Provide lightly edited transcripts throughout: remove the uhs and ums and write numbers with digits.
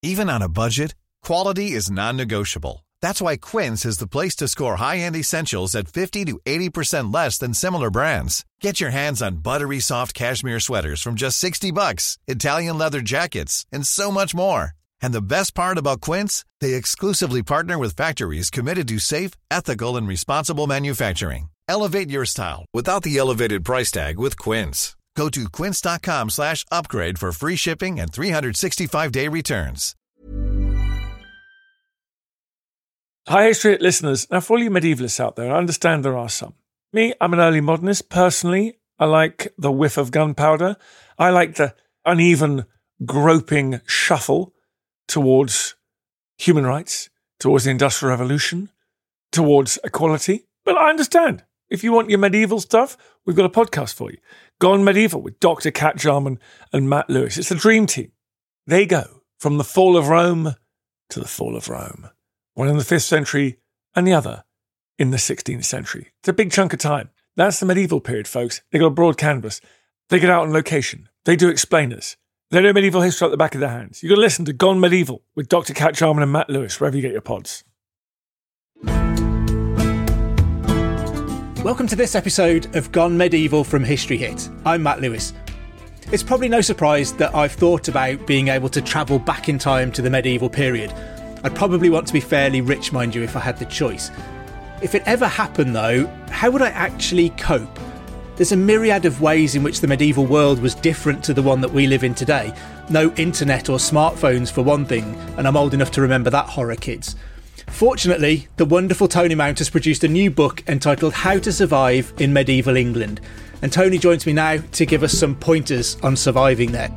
Even on a budget, quality is non-negotiable. That's why Quince is the place to score high-end essentials at 50 to 80% less than similar brands. Get your hands on buttery soft cashmere sweaters from just $60, Italian leather jackets, and so much more. And the best part about Quince, they exclusively partner with factories committed to safe, ethical, and responsible manufacturing. Elevate your style without the elevated price tag with Quince. Go to quince.com/upgrade for free shipping and 365-day returns. Hi, History Hit listeners. Now, for all you medievalists out there, I understand there are some. Me, I'm an early modernist. Personally, I like the whiff of gunpowder. I like the uneven, groping shuffle towards human rights, towards the Industrial Revolution, towards equality. But I understand. If you want your medieval stuff, we've got a podcast for you. Gone Medieval with Dr. Kat Jarman and Matt Lewis. It's the dream team. They go from the fall of Rome to the fall of Rome. One in the 5th century and the other in the 16th century. It's a big chunk of time. That's the medieval period, folks. They got a broad canvas. They get out on location. They do explainers. They know medieval history at the back of their hands. You've got to listen to Gone Medieval with Dr. Kat Jarman and Matt Lewis, wherever you get your pods. Welcome to this episode of Gone Medieval from History Hit. I'm Matt Lewis. It's probably no surprise that I've thought about being able to travel back in time to the medieval period. I'd probably want to be fairly rich, mind you, if I had the choice. If it ever happened, though, how would I actually cope? There's a myriad of ways in which the medieval world was different to the one that we live in today. No internet or smartphones for one thing, and I'm old enough to remember that horror, kids. Fortunately, the wonderful Tony Mount has produced a new book entitled How to Survive in Medieval England. And Tony joins me now to give us some pointers on surviving there.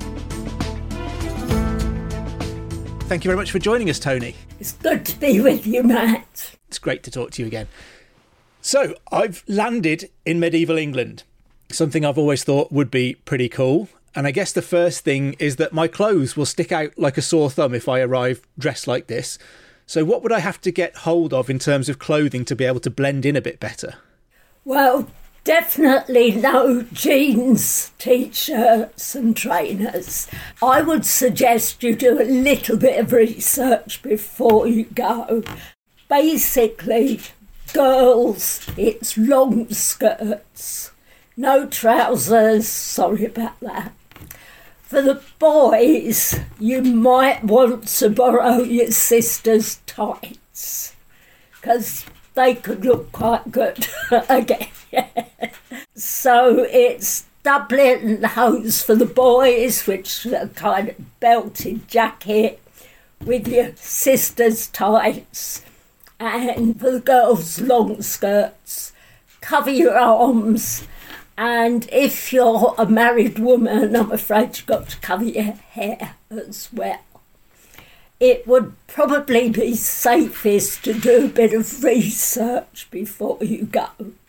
Thank you very much for joining us, Tony. It's good to be with you, Matt. It's great to talk to you again. So, I've landed in medieval England, something I've always thought would be pretty cool. And I guess the first thing is that my clothes will stick out like a sore thumb if I arrive dressed like this. So what would I have to get hold of in terms of clothing to be able to blend in a bit better? Well, definitely no jeans, T-shirts and trainers. I would suggest you do a little bit of research before you go. Basically, girls, it's long skirts. No trousers, sorry about that. For the boys, you might want to borrow your sister's tights, because they could look quite good again. So it's doublet and hose for the boys, which is a kind of belted jacket with your sister's tights. And for the girls, long skirts. Cover your arms. And if you're a married woman, I'm afraid you've got to cover your hair as well. It would probably be safest to do a bit of research before you go.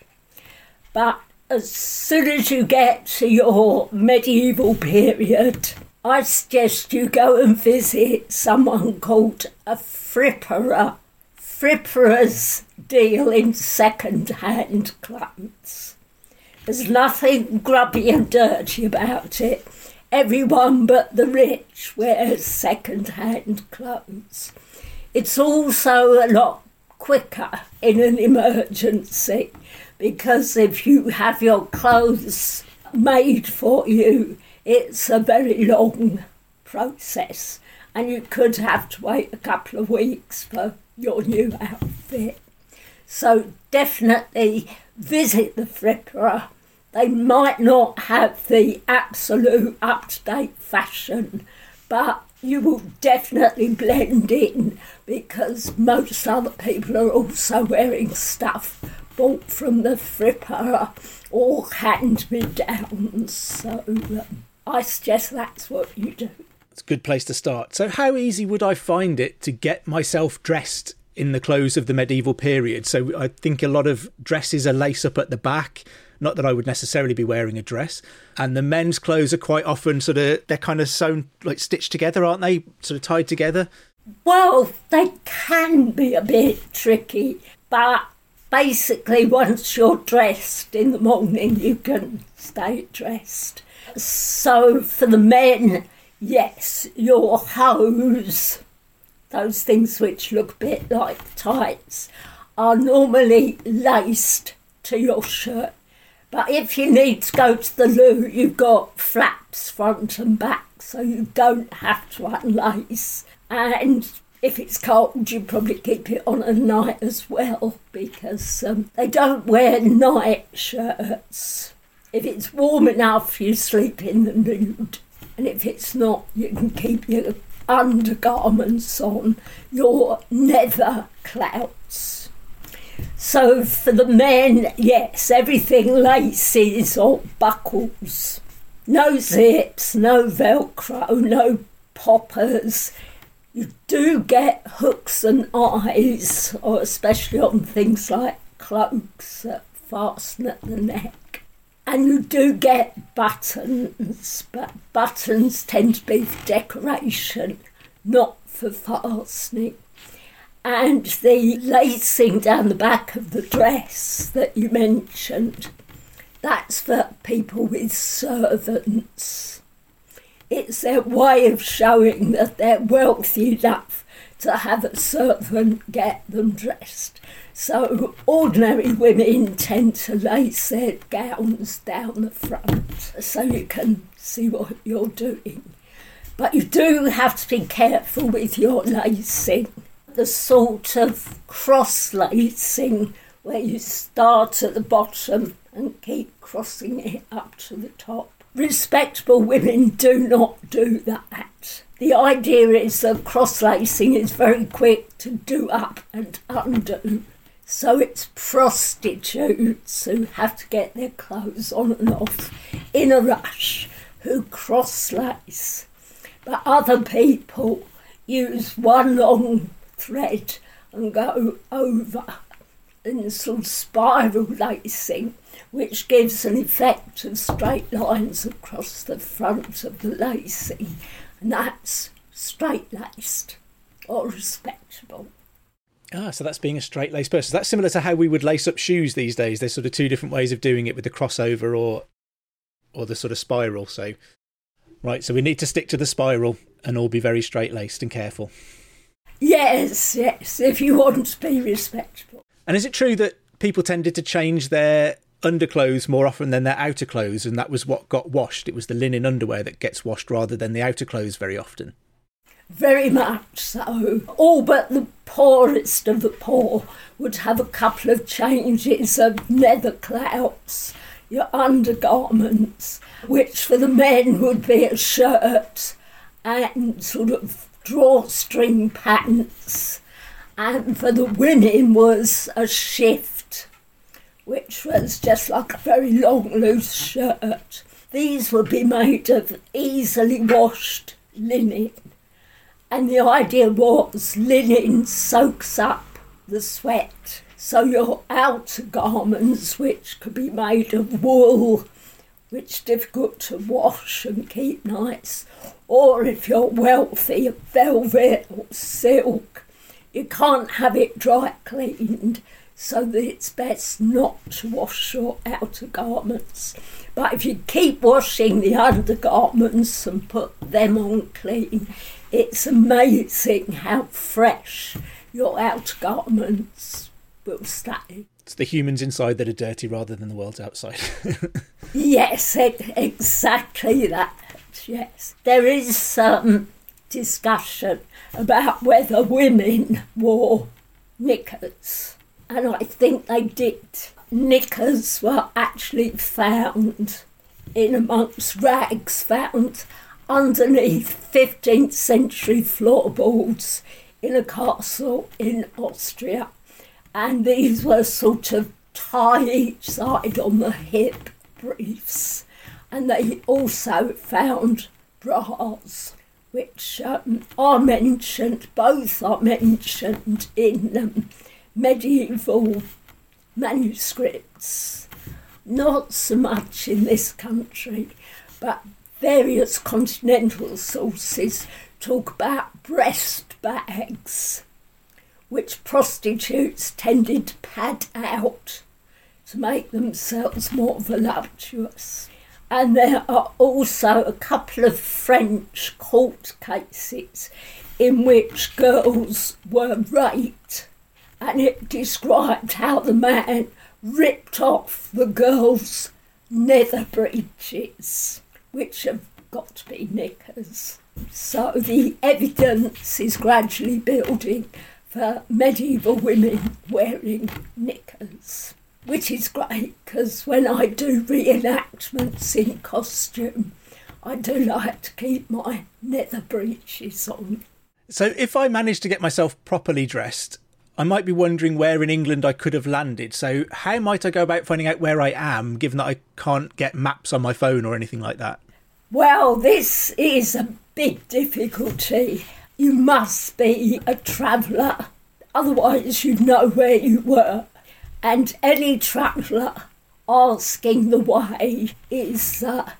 But as soon as you get to your medieval period, I suggest you go and visit someone called a fripperer. Fripperers deal in second-hand clothes. There's nothing grubby and dirty about it. Everyone but the rich wears second-hand clothes. It's also a lot quicker in an emergency, because if you have your clothes made for you, it's a very long process, and you could have to wait a couple of weeks for your new outfit. So definitely visit the fripperer. They might not have the absolute up-to-date fashion, but you will definitely blend in, because most other people are also wearing stuff bought from the fripperer or hand-me-downs. So I suggest that's what you do. It's a good place to start. So how easy would I find it to get myself dressed in the clothes of the medieval period? So I think a lot of dresses are lace up at the back. Not that I would necessarily be wearing a dress. And the men's clothes are quite often they're kind of sewn, like stitched together, aren't they? Sort of tied together. Well, they can be a bit tricky, but basically once you're dressed in the morning, you can stay dressed. So for the men, yes, your hose those things which look a bit like tights, are normally laced to your shirt. But if you need to go to the loo, you've got flaps front and back, so you don't have to unlace. And if it's cold, you probably keep it on at night as well, because they don't wear night shirts. If it's warm enough, you sleep in the nude. And if it's not, you can keep your undergarments on, your nether clouts. So for the men, yes, everything laces or buckles. No zips, no Velcro, no poppers. You do get hooks and eyes, or especially on things like cloaks that fasten at the neck. And you do get buttons, but buttons tend to be for decoration, not for fastening. And the lacing down the back of the dress that you mentioned, that's for people with servants. It's their way of showing that they're wealthy enough to have a servant get them dressed. So ordinary women tend to lace their gowns down the front so you can see what you're doing. But you do have to be careful with your lacing. The sort of cross-lacing where you start at the bottom and keep crossing it up to the top. Respectable women do not do that. The idea is that cross-lacing is very quick to do up and undo. So it's prostitutes who have to get their clothes on and off in a rush who cross-lace. But other people use one long thread and go over in sort of spiral lacing, which gives an effect of straight lines across the front of the lacing. And that's straight-laced or respectable. Ah, so that's being a straight-laced person. That's similar to how we would lace up shoes these days. There's sort of two different ways of doing it with the crossover or the sort of spiral. So, right, so we need to stick to the spiral and all be very straight-laced and careful. Yes, if you want to be respectable. And is it true that people tended to change their underclothes more often than their outer clothes, and that was what got washed? It was the linen underwear that gets washed rather than the outer clothes very often? Very much so. All but the poorest of the poor would have a couple of changes of nether clouts, your undergarments, which for the men would be a shirt and sort of drawstring pants, and for the women was a shift, which was just like a very long loose shirt. These would be made of easily washed linen, and the idea was linen soaks up the sweat, so your outer garments, which could be made of wool, which is difficult to wash and keep nice, or if you're wealthy, velvet or silk, you can't have it dry cleaned, so that it's best not to wash your outer garments. But if you keep washing the undergarments and put them on clean, it's amazing how fresh your outer garments will stay. It's the humans inside that are dirty rather than the world's outside. Yes, exactly that, yes. There is some discussion about whether women wore knickers, and I think they did. Knickers were actually found in amongst rags found underneath 15th century floorboards in a castle in Austria, and these were sort of tie each side on the hip briefs, and they also found bras, which are mentioned, both are mentioned in medieval manuscripts. Not so much in this country, but various continental sources talk about breast bags, which prostitutes tended to pad out to make themselves more voluptuous. And there are also a couple of French court cases in which girls were raped, and it described how the man ripped off the girls' nether breeches, which have got to be knickers. So the evidence is gradually building for medieval women wearing knickers, which is great because when I do reenactments in costume, I do like to keep my nether breeches on. So if I managed to get myself properly dressed, I might be wondering where in England I could have landed. So how might I go about finding out where I am, given that I can't get maps on my phone or anything like that? Well, this is a big difficulty. You must be a traveller, otherwise you'd know where you were. And any traveller asking the way is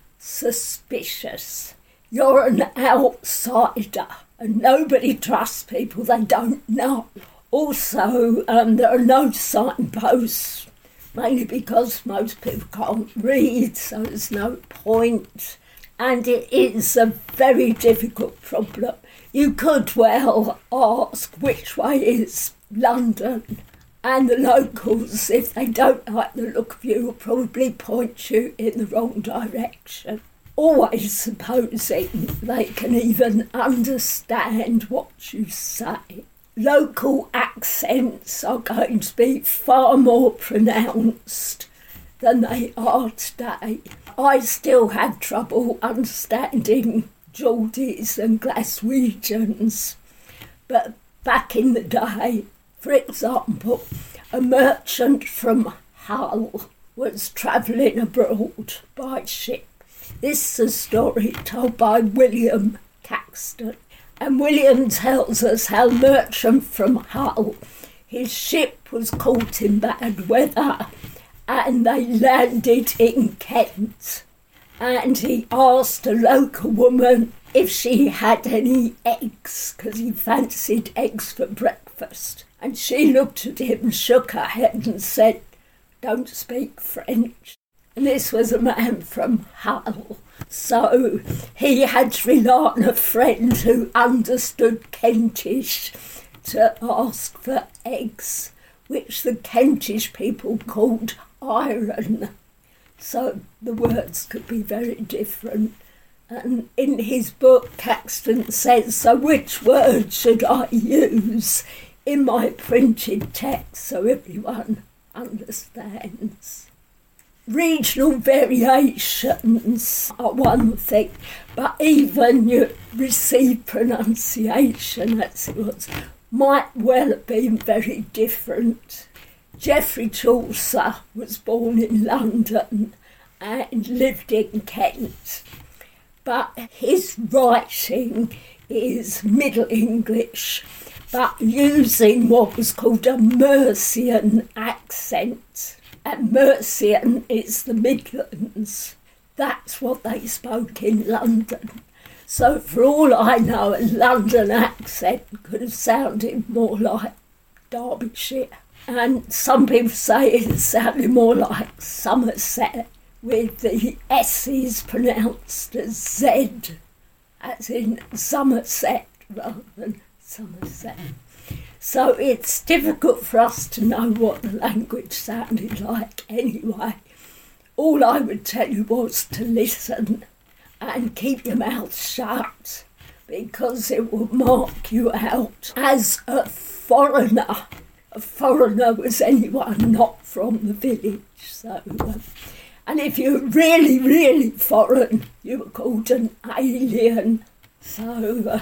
suspicious. You're an outsider and nobody trusts people they don't know. Also, there are no signposts, mainly because most people can't read, so there's no point. And it is a very difficult problem. You could well ask which way is London, and the locals, if they don't like the look of you, will probably point you in the wrong direction. Always supposing they can even understand what you say. Local accents are going to be far more pronounced than they are today. I still have trouble understanding Geordies and Glaswegians, but back in the day, for example, a merchant from Hull was travelling abroad by ship. This is a story told by William Caxton, and William tells us how the merchant from Hull, his ship was caught in bad weather and they landed in Kent, and he asked a local woman if she had any eggs, because he fancied eggs for breakfast. And she looked at him, shook her head and said, "Don't speak French." And this was a man from Hull. So he had to rely on a friend who understood Kentish to ask for eggs, which the Kentish people called iron. So the words could be very different. And in his book, Caxton says, so which word should I use in my printed text so everyone understands? Regional variations are one thing, but even your received pronunciation, as it was, might well have been very different. Geoffrey Chaucer was born in London and lived in Kent, but his writing is Middle English, but using what was called a Mercian accent. And Mercian is the Midlands. That's what they spoke in London. So for all I know, a London accent could have sounded more like Derbyshire. And some people say it sounded more like Somerset, with the S's pronounced as Z, as in Somerset rather than Somerset. So it's difficult for us to know what the language sounded like anyway. All I would tell you was to listen and keep your mouth shut, because it will mark you out as a foreigner. A foreigner was anyone not from the village. So, and if you're really, really foreign, you were called an alien. So,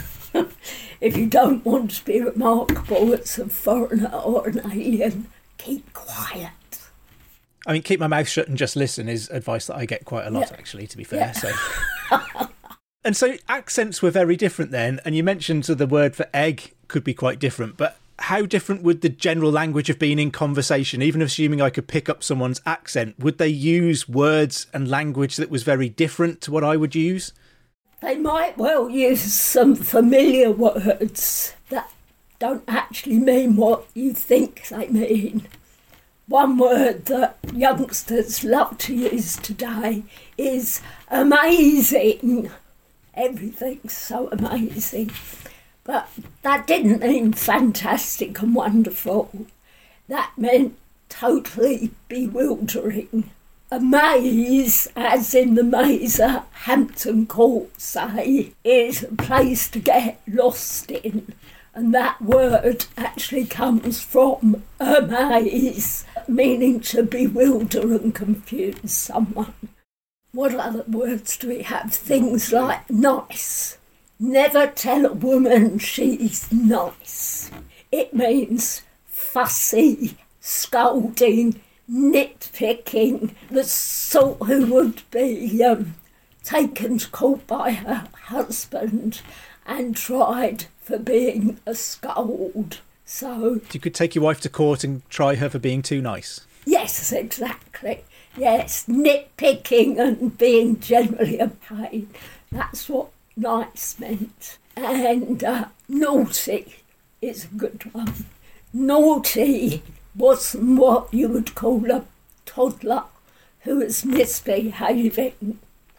if you don't want to be remarkable as a foreigner or an alien, keep quiet. I mean, keep my mouth shut and just listen is advice that I get quite a lot, actually, to be fair. Yeah. So, and so accents were very different then, and you mentioned so the word for egg could be quite different, but how different would the general language have been in conversation? Even assuming I could pick up someone's accent, would they use words and language that was very different to what I would use? They might well use some familiar words that don't actually mean what you think they mean. One word that youngsters love to use today is amazing. Everything's so amazing. But that didn't mean fantastic and wonderful. That meant totally bewildering. A maze, as in the maze at Hampton Court, say, is a place to get lost in. And that word actually comes from a maze, meaning to bewilder and confuse someone. What other words do we have? Things like nice. Never tell a woman she's nice. It means fussy, scolding, nitpicking, the sort who would be taken to court by her husband and tried for being a scold. So you could take your wife to court and try her for being too nice. Yes, exactly. Yes, nitpicking and being generally a pain. That's what nice meant. And naughty is a good one. Naughty wasn't what you would call a toddler who was misbehaving.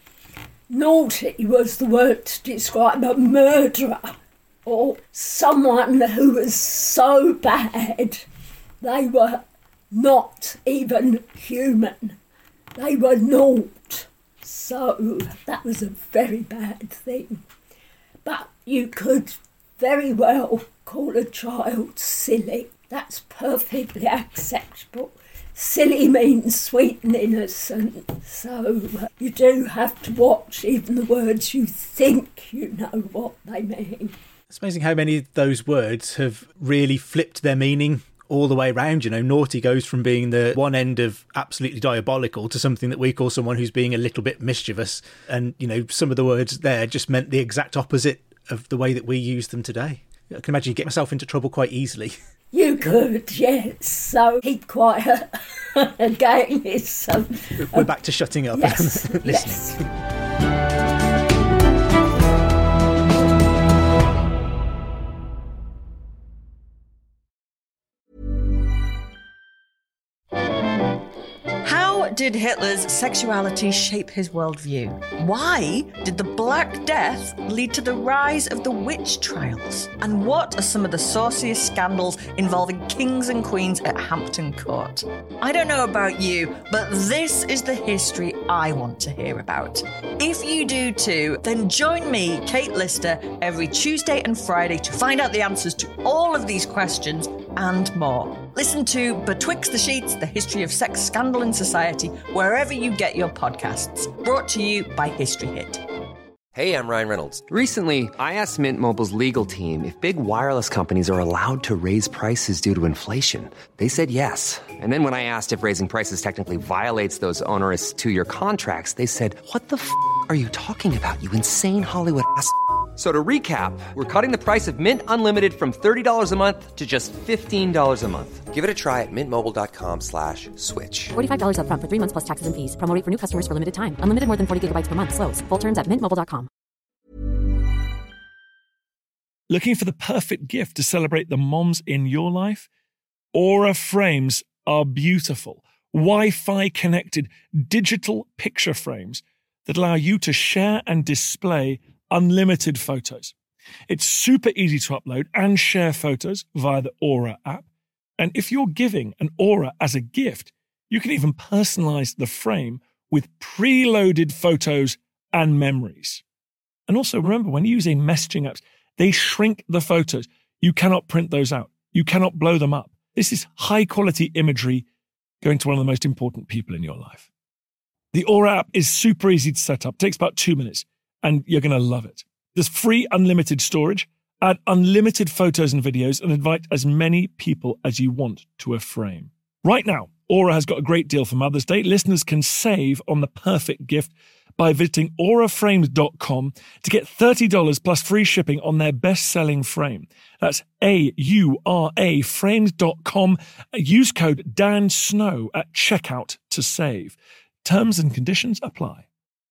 Naughty was the word to describe a murderer or someone who was so bad they were not even human. They were naught. So that was a very bad thing. But you could very well call a child silly. That's perfectly acceptable. Silly means sweet and innocent, so you do have to watch even the words you think you know what they mean. It's amazing how many of those words have really flipped their meaning all the way around. You know, naughty goes from being the one end of absolutely diabolical to something that we call someone who's being a little bit mischievous. And, you know, some of the words there just meant the exact opposite of the way that we use them today. I can imagine you get myself into trouble quite easily. You could, yes. So keep quiet. Again, it's... We're back to shutting up yes, and listening. Yes. How did Hitler's sexuality shape his worldview? Why did the Black Death lead to the rise of the witch trials? And what are some of the sauciest scandals involving kings and queens at Hampton Court? I don't know about you, but this is the history I want to hear about. If you do too, then join me, Kate Lister, every Tuesday and Friday to find out the answers to all of these questions and more. Listen to Betwixt the Sheets, the history of sex, scandal and society, wherever you get your podcasts. Brought to you by History Hit. Hey, I'm Ryan Reynolds. Recently, I asked Mint Mobile's legal team if big wireless companies are allowed to raise prices due to inflation. They said yes. And then when I asked if raising prices technically violates those onerous 2-year contracts, they said, "What the f*** are you talking about, you insane Hollywood ass?" So to recap, we're cutting the price of Mint Unlimited from $30 a month to just $15 a month. Give it a try at mintmobile.com/switch. $45 up front for 3 months plus taxes and fees. Promo rate for new customers for limited time. Unlimited more than 40 gigabytes per month. Slows full terms at mintmobile.com. Looking for the perfect gift to celebrate the moms in your life? Aura frames are beautiful. Wi-Fi connected digital picture frames that allow you to share and display unlimited photos. It's super easy to upload and share photos via the Aura app. And if you're giving an Aura as a gift, you can even personalize the frame with preloaded photos and memories. And also remember, when using messaging apps, they shrink the photos. You cannot print those out. You cannot blow them up. This is high quality imagery going to one of the most important people in your life. The Aura app is super easy to set up. It takes about 2 minutes. And you're going to love it. There's free unlimited storage, add unlimited photos and videos, and invite as many people as you want to a frame. Right now, Aura has got a great deal for Mother's Day. Listeners can save on the perfect gift by visiting auraframes.com to get $30 plus free shipping on their best-selling frame. That's AURA frames.com. Use code DANSNOW at checkout to save. Terms and conditions apply.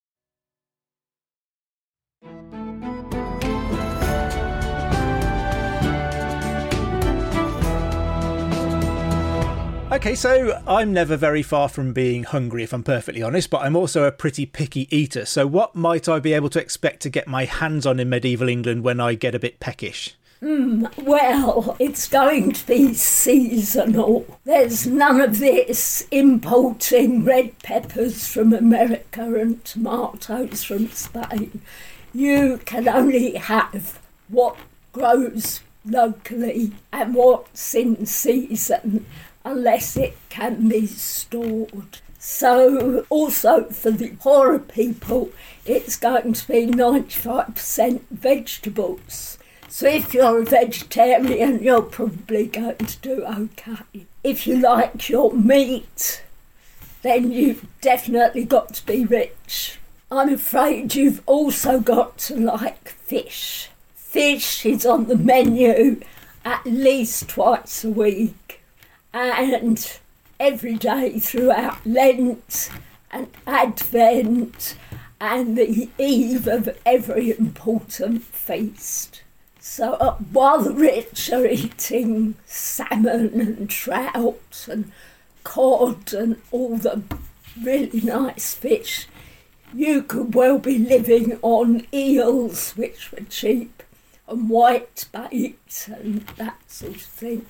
Okay, so I'm never very far from being hungry, if I'm perfectly honest, but I'm also a pretty picky eater. So what might I be able to expect to get my hands on in medieval England when I get a bit peckish? Well, it's going to be seasonal. There's none of this importing red peppers from America and tomatoes from Spain. You can only have what grows locally and what's in season, unless it can be stored. So also for the poorer people, it's going to be 95% vegetables. So if you're a vegetarian, you're probably going to do okay. If you like your meat, then you've definitely got to be rich. I'm afraid you've also got to like fish. Fish is on the menu at least twice a week, and every day throughout Lent and Advent and the eve of every important feast. So while the rich are eating salmon and trout and cod and all the really nice fish, you could well be living on eels, which were cheap, and white bait and that sort of thing,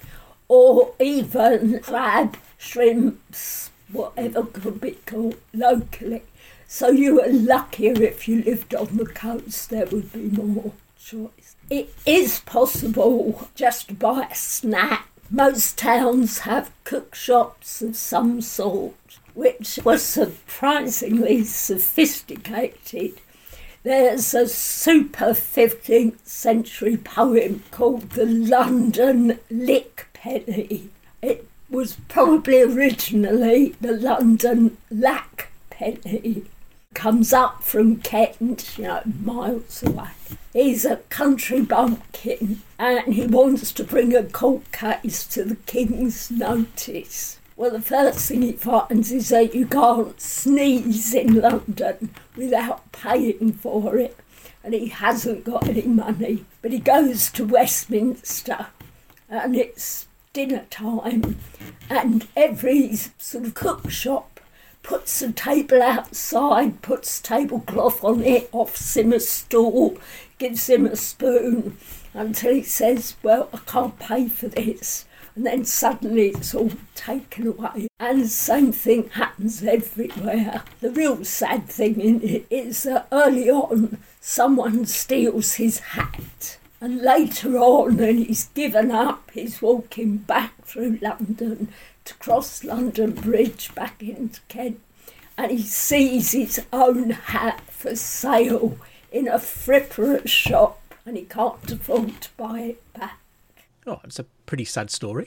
or even crab, shrimps, whatever could be caught locally. So you were luckier if you lived on the coast, there would be more choice. It is possible just to buy a snack. Most towns have cook shops of some sort, which were surprisingly sophisticated. There's a super 15th century poem called The London Lick Penny. It was probably originally the London Lack Penny. Comes up from Kent, miles away. He's a country bumpkin and he wants to bring a court case to the King's notice. Well, the first thing he finds is that you can't sneeze in London without paying for it, and he hasn't got any money. But he goes to Westminster and it's dinner time, and every sort of cook shop puts a table outside, puts tablecloth on it, offs him a stool, gives him a spoon, until he says, well, I can't pay for this. And then suddenly it's all taken away. And the same thing happens everywhere. The real sad thing in it is that early on, someone steals his hat. And later on, when he's given up, he's walking back through London to cross London Bridge back into Kent, and he sees his own hat for sale in a fripperer's shop, and he can't afford to buy it back. Oh, it's a pretty sad story.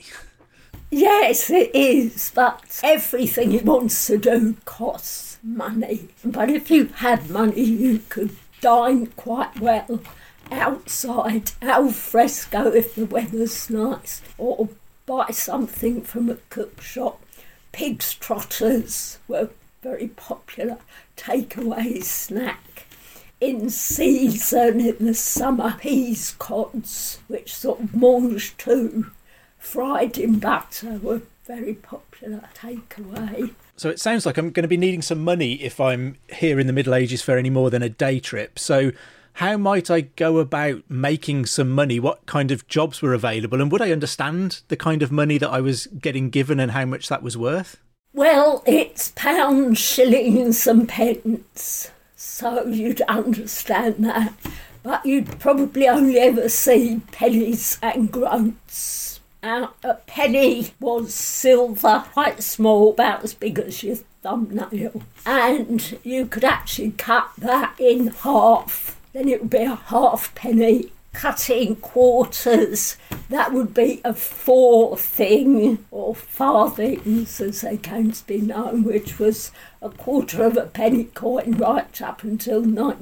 Yes, it is, but everything he wants to do costs money. But if you had money, you could dine quite well outside, al fresco if the weather's nice, or buy something from a cook shop. Pig's trotters were very popular takeaway snack. In season, in the summer, peas cods, which sort of mange tout, fried in butter, were very popular takeaway. So it sounds like I'm going to be needing some money if I'm here in the Middle Ages for any more than a day trip. So how might I go about making some money? What kind of jobs were available? And would I understand the kind of money that I was getting given and how much that was worth? Well, it's pounds, shillings and pence, so you'd understand that. But you'd probably only ever see pennies and groats. A penny was silver, quite small, about as big as your thumbnail. And you could actually cut that in half. Then it would be a halfpenny. Cutting quarters, that would be a farthing, or farthings as they came to be known, which was a quarter of a penny coin right up until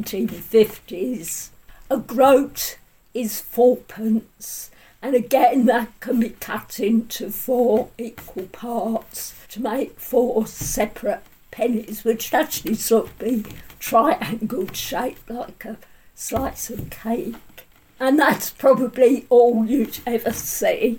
1950s. A groat is fourpence, and again that can be cut into 4 equal parts to make 4 separate pennies, which actually sort of be triangle shaped like a slice of cake. And that's probably all you'd ever see.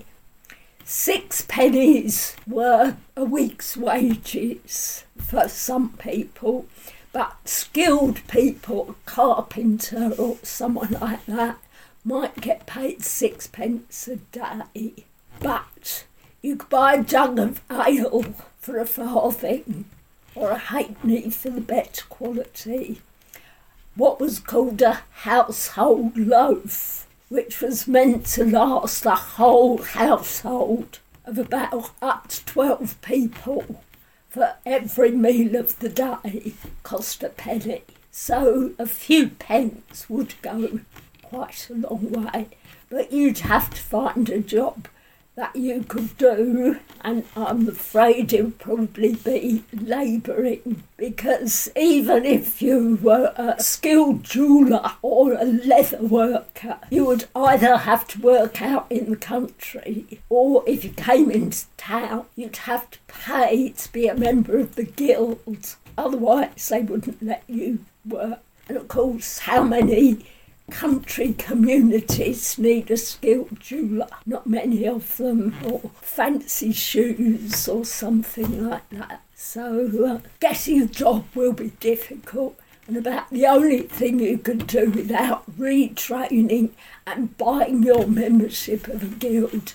6 pennies were a week's wages for some people, but skilled people, a carpenter or someone like that, might get paid 6p a day, but you could buy a jug of ale for a farthing or a halfpenny for the better quality. What was called a household loaf, which was meant to last a whole household of about up to 12 people for every meal of the day, cost a penny. So a few pence would go quite a long way, but you'd have to find a job that you could do, and I'm afraid it would probably be labouring, because even if you were a skilled jeweller or a leather worker, you would either have to work out in the country, or if you came into town, you'd have to pay to be a member of the guild, otherwise they wouldn't let you work. And of course, how many country communities need a skilled jeweller? Not many of them, or fancy shoes or something like that. So getting a job will be difficult, and about the only thing you can do without retraining and buying your membership of a guild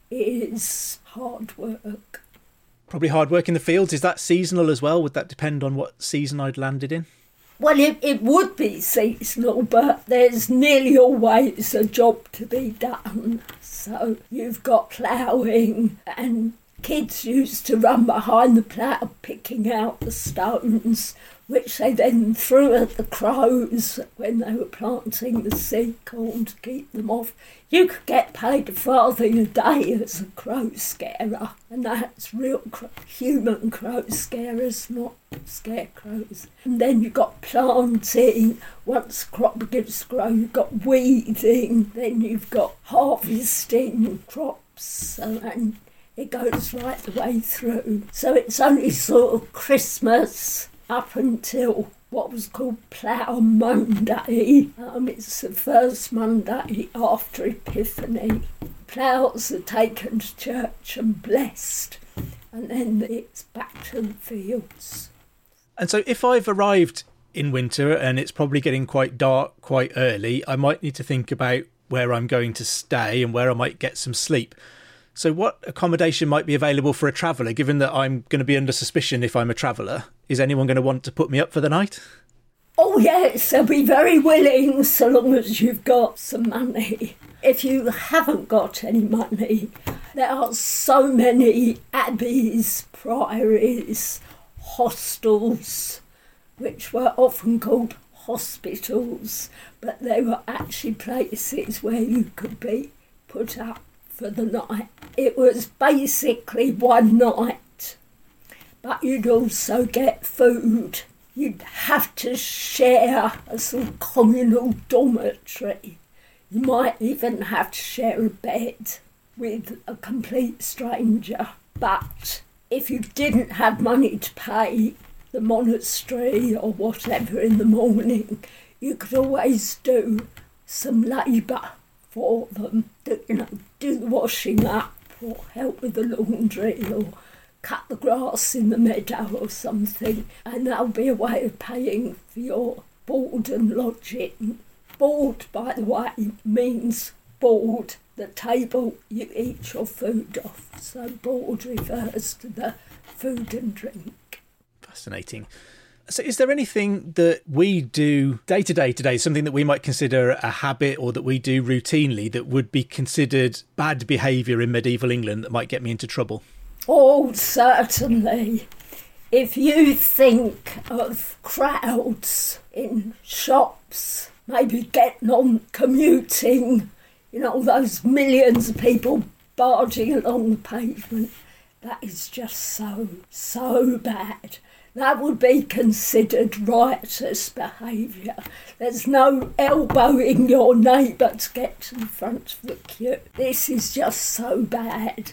is hard work. Probably hard work in the fields. Is that seasonal as well? Would that depend on what season I'd landed in? Well, it would be seasonal, but there's nearly always a job to be done. So you've got ploughing, and kids used to run behind the plough picking out the stones, which they then threw at the crows when they were planting the seed corn to keep them off. You could get paid a farthing a day as a crow scarer, and that's real human crow scarers, not scarecrows. And then you've got planting. Once the crop begins to grow, you've got weeding, then you've got harvesting crops, and it goes right the way through. So it's only sort of Christmas up until what was called Plough Monday. It's the first Monday after Epiphany. Ploughs are taken to church and blessed, and then it's back to the fields. And so if I've arrived in winter and it's probably getting quite dark quite early, I might need to think about where I'm going to stay and where I might get some sleep. So what accommodation might be available for a traveller, given that I'm going to be under suspicion if I'm a traveller? Is anyone going to want to put me up for the night? Oh yes, they'll be very willing, so long as you've got some money. If you haven't got any money, there are so many abbeys, priories, hostels, which were often called hospitals, but they were actually places where you could be put up for the night. It was basically one night, but you'd also get food. You'd have to share a sort of communal dormitory. You might even have to share a bed with a complete stranger. But if you didn't have money to pay the monastery or whatever in the morning, you could always do some labour for them, do the washing up or help with the laundry or cut the grass in the meadow or something, and that'll be a way of paying for your board and lodging. Board, by the way, means board, the table you eat your food off, so board refers to the food and drink. Fascinating. So is there anything that we do day to day today, something that we might consider a habit or that we do routinely that would be considered bad behaviour in medieval England that might get me into trouble? Oh, certainly. If you think of crowds in shops, maybe getting on, commuting, those millions of people barging along the pavement, that is just so bad. That would be considered riotous behaviour. There's no elbowing your neighbour to get to the front of the queue. This is just so bad.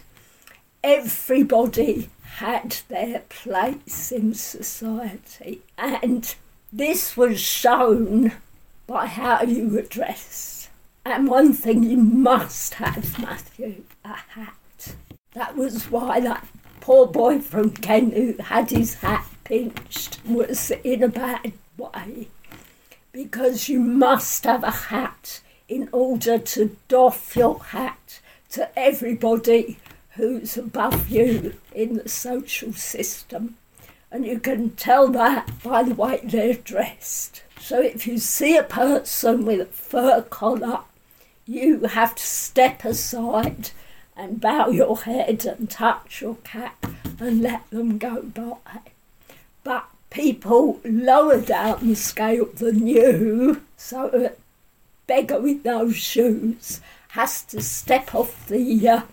Everybody had their place in society, and this was shown by how you were dressed. And one thing you must have, Matthew, a hat. That was why that poor boy from Kent who had his hat pinched was in a bad way, because you must have a hat in order to doff your hat to everybody who's above you in the social system. And you can tell that by the way they're dressed. So if you see a person with a fur collar, you have to step aside and bow your head and touch your cap and let them go by. But people lower down the scale than you, so a beggar with no shoes has to step off the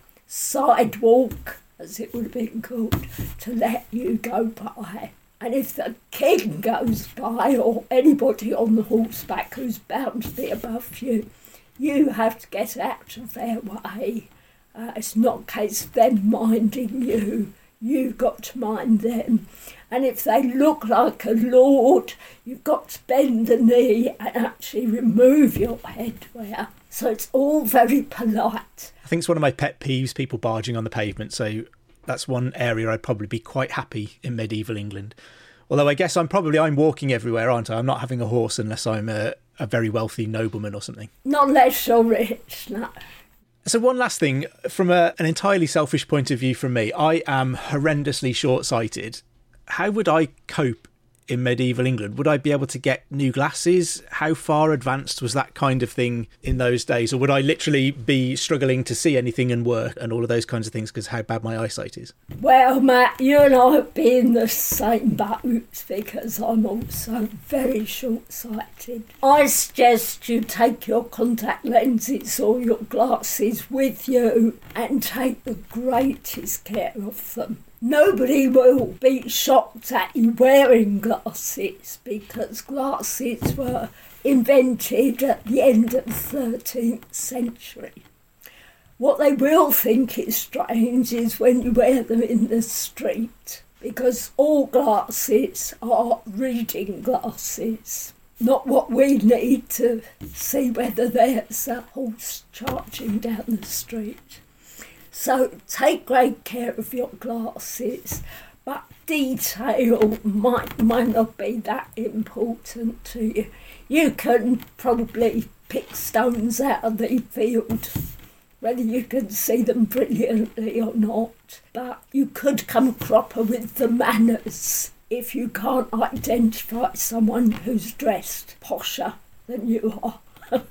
sidewalk, as it would have been called, to let you go by. And if the king goes by, or anybody on the horseback who's bound to be above you, you have to get out of their way. It's not a case of them minding you. You've got to mind them. And if they look like a lord, you've got to bend the knee and actually remove your headwear. So it's all very polite. I think it's one of my pet peeves, people barging on the pavement. So that's one area I'd probably be quite happy in medieval England. Although I guess I'm walking everywhere, aren't I? I'm not having a horse unless I'm a very wealthy nobleman or something. Not unless you're rich, no. So one last thing, from an entirely selfish point of view from me, I am horrendously short-sighted. How would I cope in medieval England? Would I be able to get new glasses? How far advanced was that kind of thing in those days? Or would I literally be struggling to see anything and work and all of those kinds of things because how bad my eyesight is? Well, Matt, you and I have been in the same boat because I'm also very short-sighted. I suggest you take your contact lenses or your glasses with you and take the greatest care of them. Nobody will be shocked at you wearing glasses because glasses were invented at the end of the 13th century. What they will think is strange is when you wear them in the street, because all glasses are reading glasses, not what we need to see whether there's a horse charging down the street. So take great care of your glasses, but detail might not be that important to you. You can probably pick stones out of the field, whether you can see them brilliantly or not, but you could come cropper with the manners if you can't identify someone who's dressed posher than you are.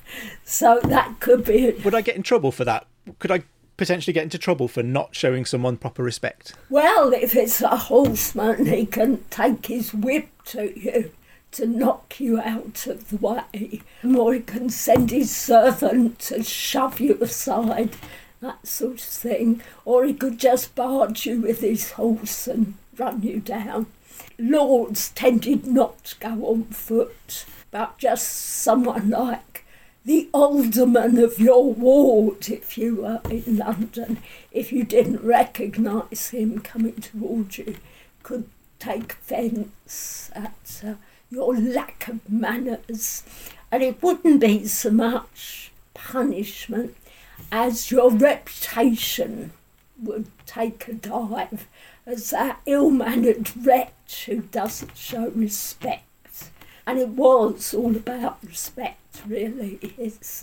So that could be it. Would I get in trouble for that? Could I potentially get into trouble for not showing someone proper respect? Well, if it's a horseman, he can take his whip to you to knock you out of the way, or he can send his servant to shove you aside, that sort of thing, or he could just barge you with his horse and run you down. Lords tended not to go on foot, but just someone like the alderman of your ward, if you were in London, if you didn't recognise him coming towards you, could take offence at your lack of manners. And it wouldn't be so much punishment as your reputation would take a dive as that ill-mannered wretch who doesn't show respect. And it was all about respect, really. It's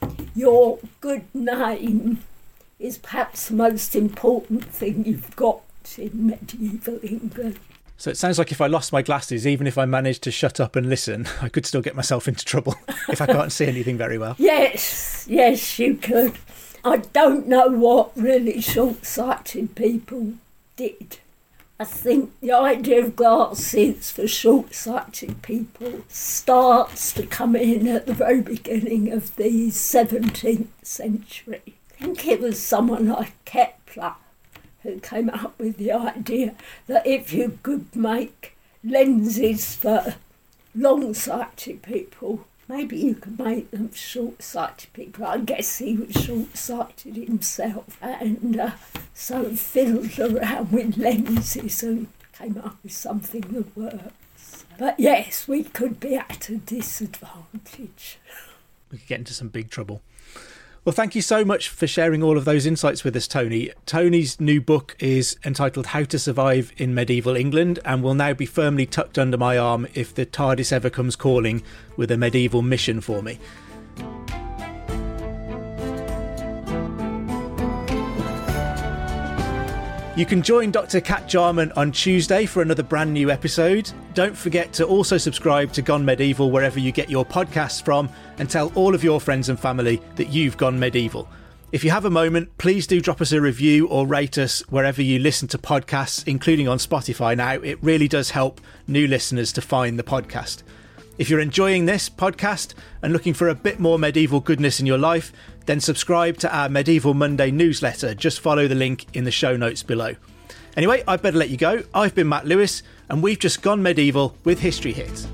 your good name is perhaps the most important thing you've got in medieval England. So it sounds like if I lost my glasses, even if I managed to shut up and listen, I could still get myself into trouble if I can't see anything very well. Yes, you could. I don't know what really short-sighted people did. I think the idea of glasses for short-sighted people starts to come in at the very beginning of the 17th century. I think it was someone like Kepler who came up with the idea that if you could make lenses for long-sighted people, maybe you could make them for short-sighted people. I guess he was short-sighted himself and so fiddled around with lenses and came up with something that works. But yes, we could be at a disadvantage. We could get into some big trouble. Well, thank you so much for sharing all of those insights with us, Tony. Tony's new book is entitled How to Survive in Medieval England and will now be firmly tucked under my arm if the TARDIS ever comes calling with a medieval mission for me. You can join Dr. Kat Jarman on Tuesday for another brand new episode. Don't forget to also subscribe to Gone Medieval wherever you get your podcasts from, and tell all of your friends and family that you've gone medieval. If you have a moment, please do drop us a review or rate us wherever you listen to podcasts, including on Spotify now. It really does help new listeners to find the podcast. If you're enjoying this podcast and looking for a bit more medieval goodness in your life, then subscribe to our Medieval Monday newsletter. Just follow the link in the show notes below. Anyway, I'd better let you go. I've been Matt Lewis, and we've just gone medieval with History Hit.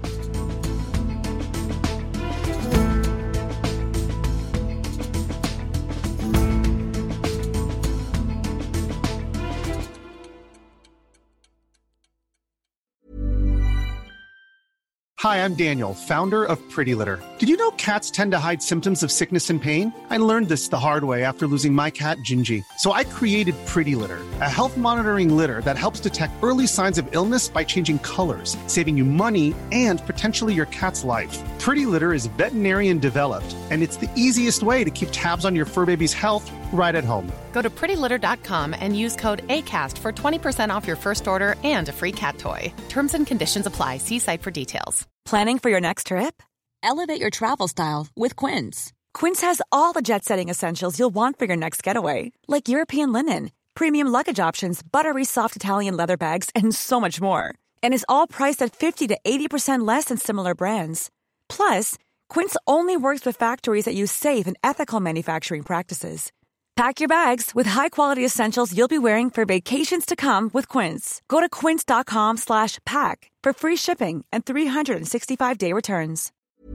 Hi, I'm Daniel, founder of Pretty Litter. Did you know cats tend to hide symptoms of sickness and pain? I learned this the hard way after losing my cat, Gingy. So I created Pretty Litter, a health monitoring litter that helps detect early signs of illness by changing colors, saving you money and potentially your cat's life. Pretty Litter is veterinarian developed, and it's the easiest way to keep tabs on your fur baby's health right at home. Go to prettylitter.com and use code ACAST for 20% off your first order and a free cat toy. Terms and conditions apply. See site for details. Planning for your next trip? Elevate your travel style with Quince. Quince has all the jet-setting essentials you'll want for your next getaway, like European linen, premium luggage options, buttery soft Italian leather bags, and so much more. And is all priced at 50 to 80% less than similar brands. Plus, Quince only works with factories that use safe and ethical manufacturing practices. Pack your bags with high-quality essentials you'll be wearing for vacations to come with Quince. Go to quince.com/pack for free shipping and 365-day returns.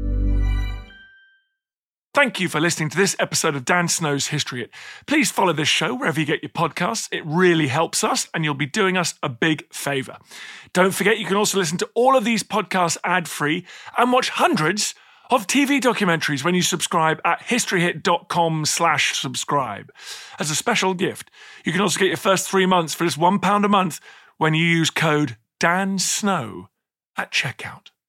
Thank you for listening to this episode of Dan Snow's History Hit. Please follow this show wherever you get your podcasts. It really helps us, and you'll be doing us a big favour. Don't forget, you can also listen to all of these podcasts ad-free and watch hundreds of TV documentaries when you subscribe at historyhit.com/subscribe. As a special gift, you can also get your first 3 months for just £1 a month when you use code DANSNOW at checkout.